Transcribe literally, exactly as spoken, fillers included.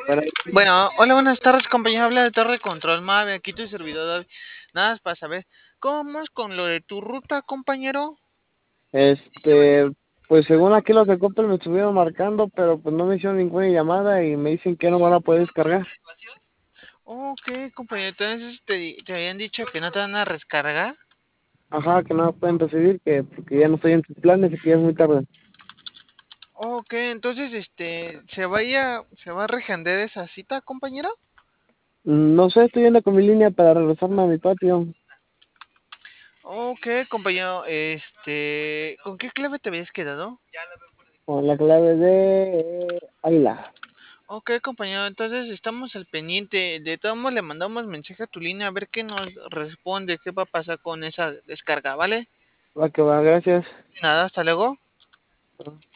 Bueno, Bueno, hola, buenas tardes, compañero. Habla de Torre Control Mave, aquí tu servidor David. Nada más para saber, ¿cómo vamos con lo de tu ruta, compañero? este, pues según aquí los de Coppel me estuvieron marcando, pero pues no me hicieron ninguna llamada y me dicen que no van a poder descargar. Ok, compañero, entonces te, te habían dicho que no te van a descargar. Ajá, que no me pueden recibir, que porque ya no estoy en sus planes y que ya es muy tarde. Ok, entonces, este, ¿se vaya, se va a reagendar esa cita, compañero? Mm, No sé, estoy yendo con mi línea para regresarme a mi patio Ok, compañero, este, ¿con qué clave te habías quedado? con la clave de Águila. Ok, compañero, entonces estamos al pendiente. De todos modos, le mandamos mensaje a tu línea a ver qué nos responde, qué va a pasar con esa descarga, ¿vale? Va que va, gracias. Nada, hasta luego.